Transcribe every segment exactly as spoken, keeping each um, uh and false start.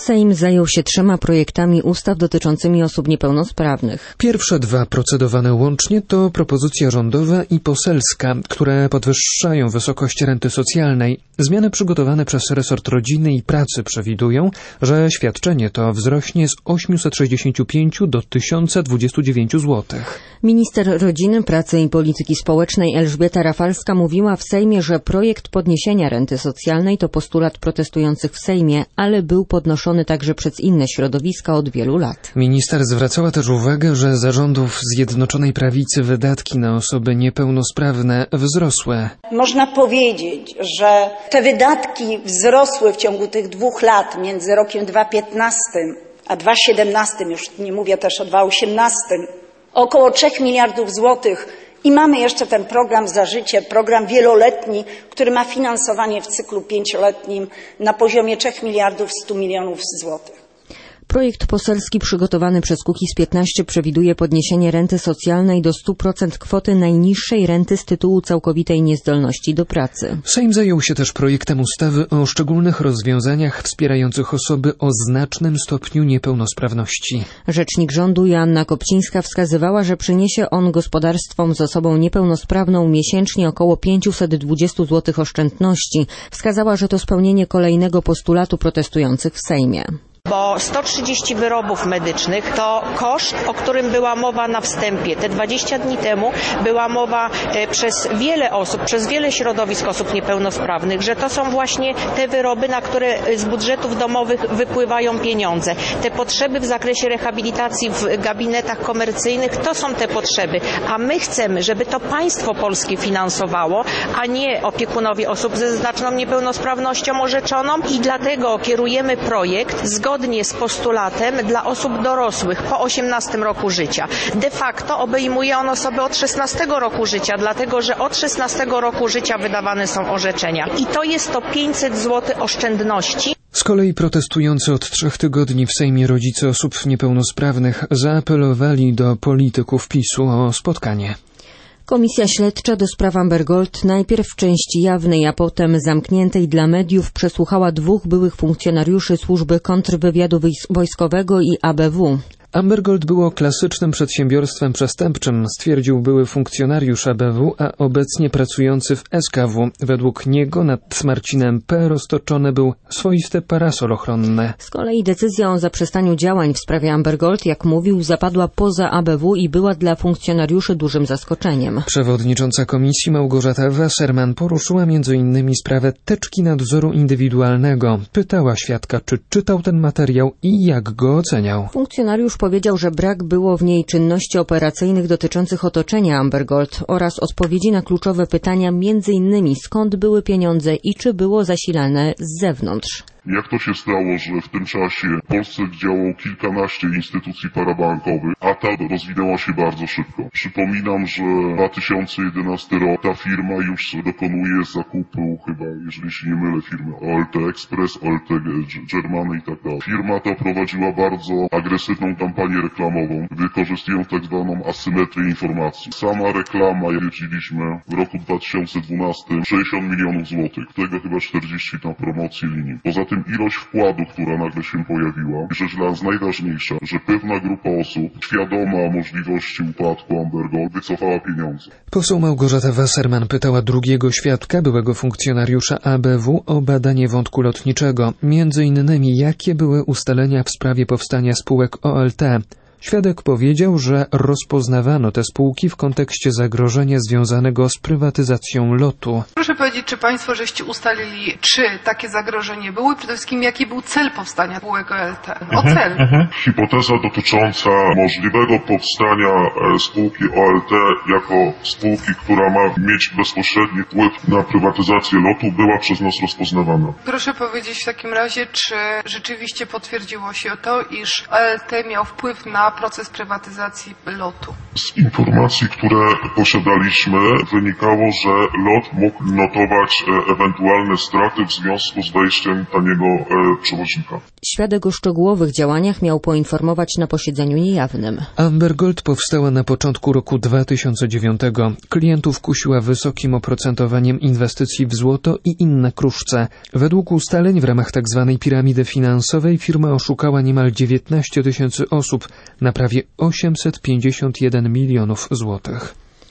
Sejm zajął się trzema projektami ustaw dotyczącymi osób niepełnosprawnych. Pierwsze dwa procedowane łącznie to propozycja rządowa i poselska, które podwyższają wysokość renty socjalnej. Zmiany przygotowane przez resort rodziny i pracy przewidują, że świadczenie to wzrośnie z osiemset sześćdziesiąt pięć do tysiąc dwadzieścia dziewięć złotych. Minister Rodziny, Pracy i Polityki Społecznej Elżbieta Rafalska mówiła w Sejmie, że projekt podniesienia renty socjalnej to postulat protestujących w Sejmie, ale był podnoszony także przez inne środowiska od wielu lat. Minister zwracała też uwagę, że za rządów Zjednoczonej Prawicy wydatki na osoby niepełnosprawne wzrosły. Można powiedzieć, że te wydatki wzrosły w ciągu tych dwóch lat między rokiem dwa tysiące piętnastym a dwa tysiące siedemnastym, już nie mówię też o dwa tysiące osiemnastym, około trzech miliardów złotych i mamy jeszcze ten program Za życie, program wieloletni, który ma finansowanie w cyklu pięcioletnim na poziomie trzech miliardów stu milionów złotych. Projekt poselski przygotowany przez Kukiz piętnaście przewiduje podniesienie renty socjalnej do stu procent kwoty najniższej renty z tytułu całkowitej niezdolności do pracy. Sejm zajął się też projektem ustawy o szczególnych rozwiązaniach wspierających osoby o znacznym stopniu niepełnosprawności. Rzecznik rządu Joanna Kopcińska wskazywała, że przyniesie on gospodarstwom z osobą niepełnosprawną miesięcznie około pięćset dwadzieścia złotych oszczędności. Wskazała, że to spełnienie kolejnego postulatu protestujących w Sejmie. Bo sto trzydzieści wyrobów medycznych to koszt, o którym była mowa na wstępie. Te dwadzieścia dni temu była mowa przez wiele osób, przez wiele środowisk osób niepełnosprawnych, że to są właśnie te wyroby, na które z budżetów domowych wypływają pieniądze. Te potrzeby w zakresie rehabilitacji w gabinetach komercyjnych to są te potrzeby, a my chcemy, żeby to państwo polskie finansowało, a nie opiekunowie osób ze znaczną niepełnosprawnością orzeczoną i dlatego kierujemy projekt zgodnie Zgodnie z postulatem dla osób dorosłych po osiemnastym roku życia. De facto obejmuje on osoby od szesnastego roku życia, dlatego że od szesnastego roku życia wydawane są orzeczenia. I to jest to pięćset złotych oszczędności. Z kolei protestujący od trzech tygodni w Sejmie rodzice osób niepełnosprawnych zaapelowali do polityków PiSu o spotkanie. Komisja śledcza do spraw Amber Gold najpierw w części jawnej, a potem zamkniętej dla mediów przesłuchała dwóch byłych funkcjonariuszy służby kontrwywiadu wojskowego i A B W. Amber Gold było klasycznym przedsiębiorstwem przestępczym, stwierdził były funkcjonariusz A B W, a obecnie pracujący w S K W. Według niego nad Marcinem P. roztoczony był swoisty parasol ochronny. Z kolei decyzja o zaprzestaniu działań w sprawie Amber Gold, jak mówił, zapadła poza A B W i była dla funkcjonariuszy dużym zaskoczeniem. Przewodnicząca komisji Małgorzata Wasserman poruszyła między innymi sprawę teczki nadzoru indywidualnego. Pytała świadka, czy czytał ten materiał i jak go oceniał. Funkcjonariusz powiedział, że brak było w niej czynności operacyjnych dotyczących otoczenia Amber Gold oraz odpowiedzi na kluczowe pytania, między innymi skąd były pieniądze i czy było zasilane z zewnątrz. Jak to się stało, że w tym czasie w Polsce działało kilkanaście instytucji parabankowych, a ta rozwinęła się bardzo szybko. Przypominam, że dwa tysiące jedenasty rok ta firma już dokonuje zakupu, chyba, jeżeli się nie mylę, firmy O L T Express, O L T Germany i tak dalej. Firma ta prowadziła bardzo agresywną kampanię reklamową, wykorzystując tak zwaną asymetrię informacji. Sama reklama, jak wiedzieliśmy, w roku dwa tysiące dwunastym sześćdziesiąt milionów złotych, tego chyba czterdzieści na promocję linii. Poza tym ilość wkładu, która nagle się pojawiła, i rzecz dla nas najważniejsza, że pewna grupa osób, świadoma możliwości upadku Amber Gold, wycofała pieniądze. Poseł Małgorzata Wasserman pytała drugiego świadka, byłego funkcjonariusza A B W, o badanie wątku lotniczego. Między innymi, jakie były ustalenia w sprawie powstania spółek O L T. Świadek powiedział, że rozpoznawano te spółki w kontekście zagrożenia związanego z prywatyzacją lotu. Proszę powiedzieć, czy państwo żeście ustalili, czy takie zagrożenie było i przede wszystkim jaki był cel powstania spółek O L T? O cel. Mhm. Hipoteza dotycząca możliwego powstania spółki O L T jako spółki, która ma mieć bezpośredni wpływ na prywatyzację lotu, była przez nas rozpoznawana. Proszę powiedzieć w takim razie, czy rzeczywiście potwierdziło się to, iż O L T miał wpływ na na proces prywatyzacji lotu? Z informacji, które posiadaliśmy, wynikało, że LOT mógł notować e, ewentualne straty w związku z wejściem taniego e, przewoźnika. Świadek o szczegółowych działaniach miał poinformować na posiedzeniu niejawnym. Amber Gold powstała na początku roku dwa tysiące dziewiątego. Klientów kusiła wysokim oprocentowaniem inwestycji w złoto i inne kruszce. Według ustaleń w ramach tzw. piramidy finansowej firma oszukała niemal dziewiętnaście tysięcy osób na prawie osiemset pięćdziesiąt jeden milionów złotych.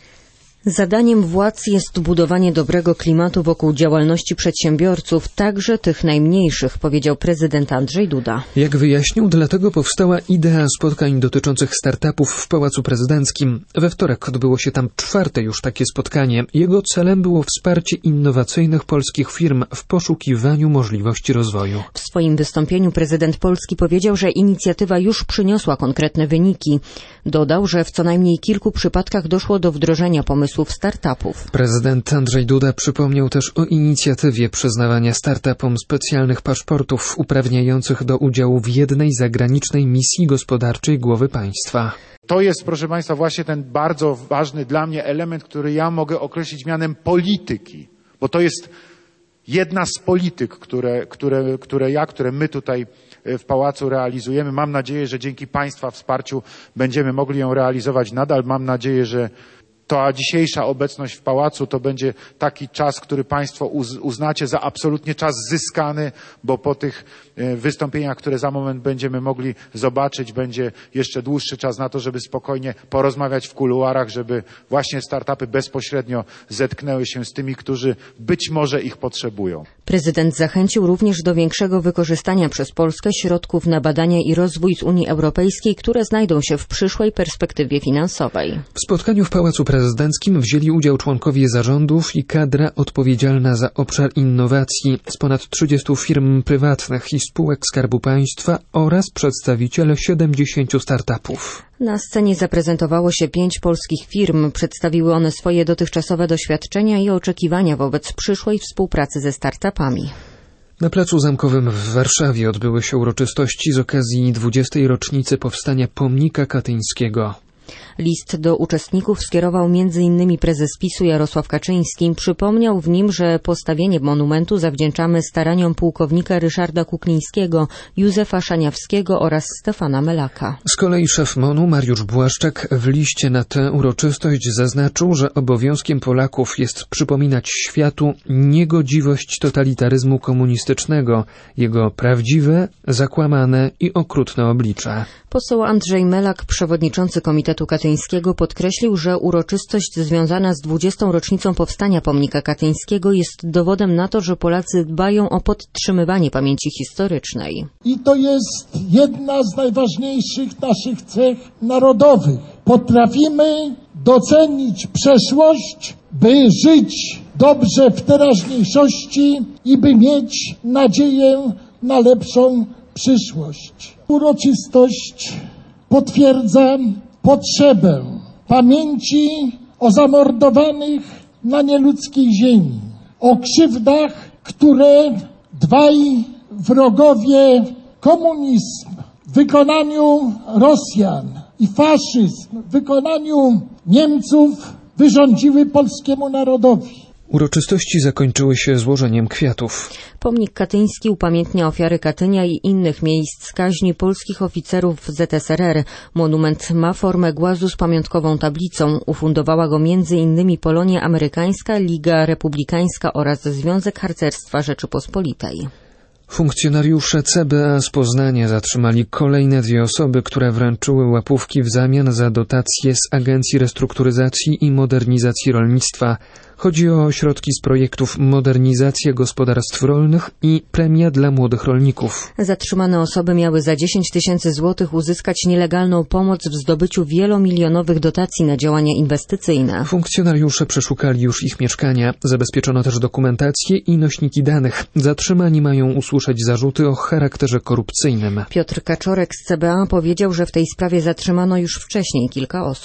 Zadaniem władz jest budowanie dobrego klimatu wokół działalności przedsiębiorców, także tych najmniejszych, powiedział prezydent Andrzej Duda. Jak wyjaśnił, dlatego powstała idea spotkań dotyczących startupów w Pałacu Prezydenckim. We wtorek odbyło się tam czwarte już takie spotkanie. Jego celem było wsparcie innowacyjnych polskich firm w poszukiwaniu możliwości rozwoju. W swoim wystąpieniu prezydent Polski powiedział, że inicjatywa już przyniosła konkretne wyniki. Dodał, że w co najmniej kilku przypadkach doszło do wdrożenia pomysłów startupów. Prezydent Andrzej Duda przypomniał też o inicjatywie przyznawania startupom specjalnych paszportów uprawniających do udziału w jednej zagranicznej misji gospodarczej głowy państwa. To jest, proszę Państwa, właśnie ten bardzo ważny dla mnie element, który ja mogę określić mianem polityki, bo to jest jedna z polityk, które, które, które ja, które my tutaj w Pałacu realizujemy. Mam nadzieję, że dzięki Państwa wsparciu będziemy mogli ją realizować nadal. Mam nadzieję, że ta dzisiejsza obecność w Pałacu to będzie taki czas, który Państwo uznacie za absolutnie czas zyskany, bo po tych wystąpieniach, które za moment będziemy mogli zobaczyć, będzie jeszcze dłuższy czas na to, żeby spokojnie porozmawiać w kuluarach, żeby właśnie startupy bezpośrednio zetknęły się z tymi, którzy być może ich potrzebują. Prezydent zachęcił również do większego wykorzystania przez Polskę środków na badania i rozwój z Unii Europejskiej, które znajdą się w przyszłej perspektywie finansowej. W spotkaniu w Pałacu Prezydenckim wzięli udział członkowie zarządów i kadra odpowiedzialna za obszar innowacji z ponad trzydziestu firm prywatnych i spółek Skarbu Państwa oraz przedstawiciele siedemdziesięciu startupów. Na scenie zaprezentowało się pięć polskich firm. Przedstawiły one swoje dotychczasowe doświadczenia i oczekiwania wobec przyszłej współpracy ze startupami. Na Placu Zamkowym w Warszawie odbyły się uroczystości z okazji dwudziestej rocznicy powstania pomnika katyńskiego. List do uczestników skierował między innymi prezes PiSu Jarosław Kaczyński. Przypomniał w nim, że postawienie monumentu zawdzięczamy staraniom pułkownika Ryszarda Kuklińskiego, Józefa Szaniawskiego oraz Stefana Melaka. Z kolei szef MON-u Mariusz Błaszczak w liście na tę uroczystość zaznaczył, że obowiązkiem Polaków jest przypominać światu niegodziwość totalitaryzmu komunistycznego, jego prawdziwe, zakłamane i okrutne oblicze. Poseł Andrzej Melak, przewodniczący Komitetu Katyńskiego, podkreślił, że uroczystość związana z dwudziestą rocznicą powstania pomnika katyńskiego jest dowodem na to, że Polacy dbają o podtrzymywanie pamięci historycznej. I to jest jedna z najważniejszych naszych cech narodowych. Potrafimy docenić przeszłość, by żyć dobrze w teraźniejszości i by mieć nadzieję na lepszą przyszłość. Uroczystość potwierdza potrzebę pamięci o zamordowanych na nieludzkiej ziemi, o krzywdach, które dwaj wrogowie, komunizm w wykonaniu Rosjan i faszyzm w wykonaniu Niemców wyrządziły polskiemu narodowi. Uroczystości zakończyły się złożeniem kwiatów. Pomnik katyński upamiętnia ofiary Katynia i innych miejsc kaźni polskich oficerów Z S R R. Monument ma formę głazu z pamiątkową tablicą. Ufundowała go między innymi Polonia Amerykańska, Liga Republikańska oraz Związek Harcerstwa Rzeczypospolitej. Funkcjonariusze C B A z Poznania zatrzymali kolejne dwie osoby, które wręczyły łapówki w zamian za dotacje z Agencji Restrukturyzacji i Modernizacji Rolnictwa. Chodzi o środki z projektów Modernizacja Gospodarstw Rolnych i Premia dla Młodych Rolników. Zatrzymane osoby miały za dziesięć tysięcy złotych uzyskać nielegalną pomoc w zdobyciu wielomilionowych dotacji na działania inwestycyjne. Funkcjonariusze przeszukali już ich mieszkania. Zabezpieczono też dokumentację i nośniki danych. Zatrzymani mają usłyszeć zarzuty o charakterze korupcyjnym. Piotr Kaczorek z C B A powiedział, że w tej sprawie zatrzymano już wcześniej kilka osób.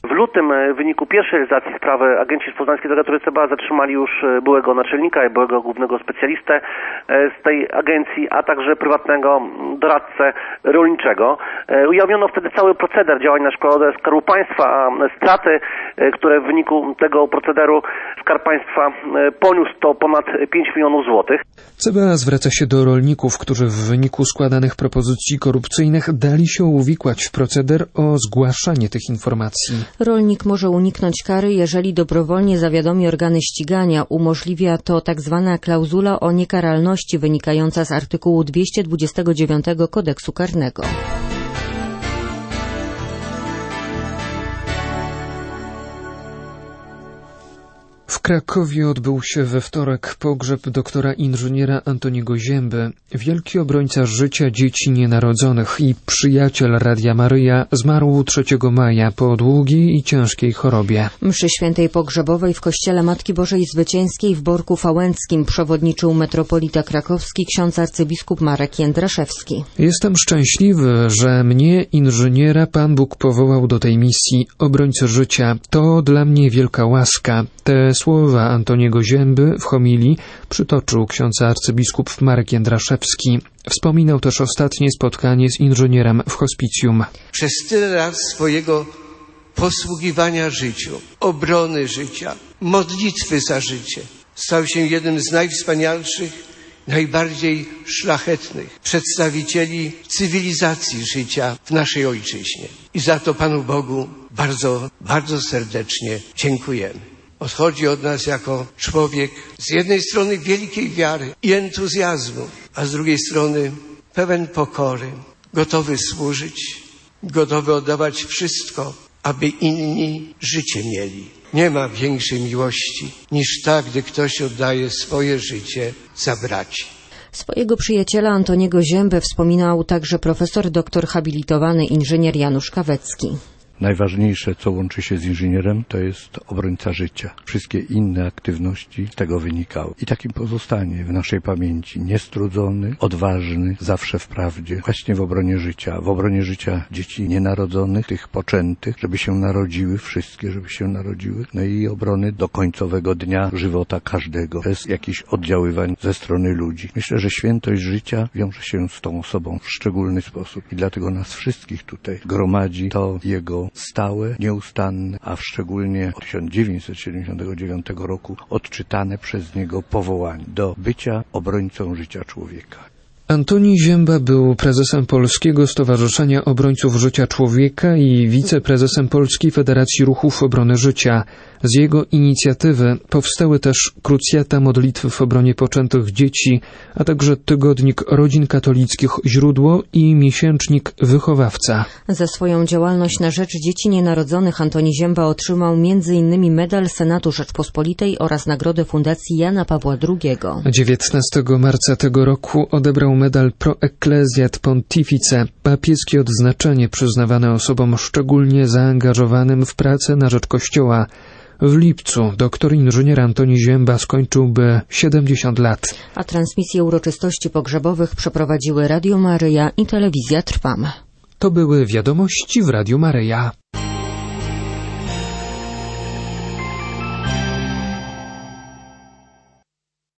W lutym w wyniku pierwszej realizacji sprawy agenci z poznańskiej prokuratury C B A zatrzymali już byłego naczelnika i byłego głównego specjalistę z tej agencji, a także prywatnego doradcę rolniczego. Ujawniono wtedy cały proceder działań na szkodę Skarbu Państwa, a straty, które w wyniku tego procederu Skarb Państwa poniósł, to ponad pięć milionów złotych. C B A zwraca się do rolników, którzy w wyniku składanych propozycji korupcyjnych dali się uwikłać w proceder, o zgłaszanie tych informacji. Rolnik może uniknąć kary, jeżeli dobrowolnie zawiadomi organy ścigania. Umożliwia to tak zwana klauzula o niekaralności wynikająca z artykułu dwieście dwudziestego dziewiątego Kodeksu Karnego. W Krakowie odbył się we wtorek pogrzeb doktora inżyniera Antoniego Zięby. Wielki obrońca życia dzieci nienarodzonych i przyjaciel Radia Maryja zmarł trzeciego maja po długiej i ciężkiej chorobie. Mszy świętej pogrzebowej w kościele Matki Bożej Zwycięskiej w Borku Fałęckim przewodniczył metropolita krakowski ksiądz arcybiskup Marek Jędraszewski. Jestem szczęśliwy, że mnie, inżyniera, Pan Bóg powołał do tej misji obrońcy życia. To dla mnie wielka łaska. Te słowa Antoniego Zięby w homilii przytoczył ksiądz arcybiskup Marek Jędraszewski. Wspominał też ostatnie spotkanie z inżynierem w hospicjum. Przez tyle lat swojego posługiwania życiu, obrony życia, modlitwy za życie, stał się jednym z najwspanialszych, najbardziej szlachetnych przedstawicieli cywilizacji życia w naszej ojczyźnie. I za to Panu Bogu bardzo, bardzo serdecznie dziękujemy. Odchodzi od nas jako człowiek z jednej strony wielkiej wiary i entuzjazmu, a z drugiej strony pełen pokory, gotowy służyć, gotowy oddawać wszystko, aby inni życie mieli. Nie ma większej miłości niż ta, gdy ktoś oddaje swoje życie za braci. Swojego przyjaciela Antoniego Ziębę wspominał także profesor doktor habilitowany inżynier Janusz Kawecki. Najważniejsze, co łączy się z inżynierem, to jest obrońca życia. Wszystkie inne aktywności z tego wynikały. I takim pozostanie w naszej pamięci niestrudzony, odważny, zawsze w prawdzie, właśnie w obronie życia. W obronie życia dzieci nienarodzonych, tych poczętych, żeby się narodziły, wszystkie, żeby się narodziły. No i obrony do końcowego dnia żywota każdego, bez jakichś oddziaływań ze strony ludzi. Myślę, że świętość życia wiąże się z tą osobą w szczególny sposób. I dlatego nas wszystkich tutaj gromadzi to jego stałe, nieustanne, a szczególnie od tysiąc dziewięćset siedemdziesiątego dziewiątego roku odczytane przez niego powołanie do bycia obrońcą życia człowieka. Antoni Zięba był prezesem Polskiego Stowarzyszenia Obrońców Życia Człowieka i wiceprezesem Polskiej Federacji Ruchów Obrony Życia. Z jego inicjatywy powstały też krucjata modlitwy w obronie poczętych dzieci, a także tygodnik Rodzin Katolickich Źródło i miesięcznik Wychowawca. Za swoją działalność na rzecz dzieci nienarodzonych Antoni Zięba otrzymał między innymi medal Senatu Rzeczpospolitej oraz nagrodę Fundacji Jana Pawła drugiego. dziewiętnastego marca tego roku odebrał medal Pro Ecclesiat Pontifice, papieskie odznaczenie przyznawane osobom szczególnie zaangażowanym w pracę na rzecz Kościoła. W lipcu doktor inżynier Antoni Zięba skończyłby siedemdziesiąt lat. A transmisję uroczystości pogrzebowych przeprowadziły Radio Maryja i Telewizja Trwam. To były wiadomości w Radiu Maryja.